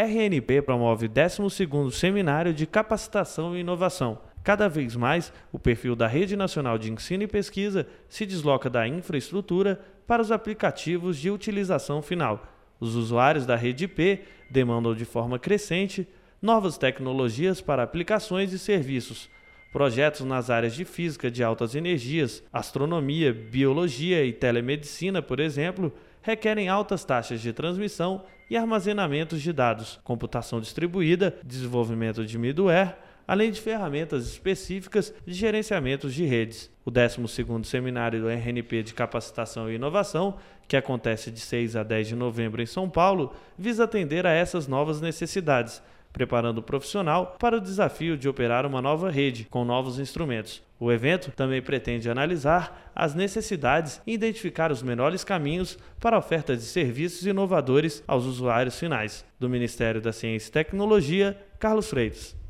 RNP promove o 12º Seminário de Capacitação e Inovação. Cada vez mais, o perfil da Rede Nacional de Ensino e Pesquisa se desloca da infraestrutura para os aplicativos de utilização final. Os usuários da Rede IP demandam de forma crescente novas tecnologias para aplicações e serviços. Projetos nas áreas de física de altas energias, astronomia, biologia e telemedicina, por exemplo, requerem altas taxas de transmissão e armazenamentos de dados, computação distribuída, desenvolvimento de middleware, além de ferramentas específicas de gerenciamento de redes. O 12º Seminário do RNP de Capacitação e Inovação, que acontece de 6 a 10 de novembro em São Paulo, visa atender a essas novas necessidades, preparando o profissional para o desafio de operar uma nova rede com novos instrumentos. O evento também pretende analisar as necessidades e identificar os melhores caminhos para a oferta de serviços inovadores aos usuários finais. Do Ministério da Ciência e Tecnologia, Carlos Freitas.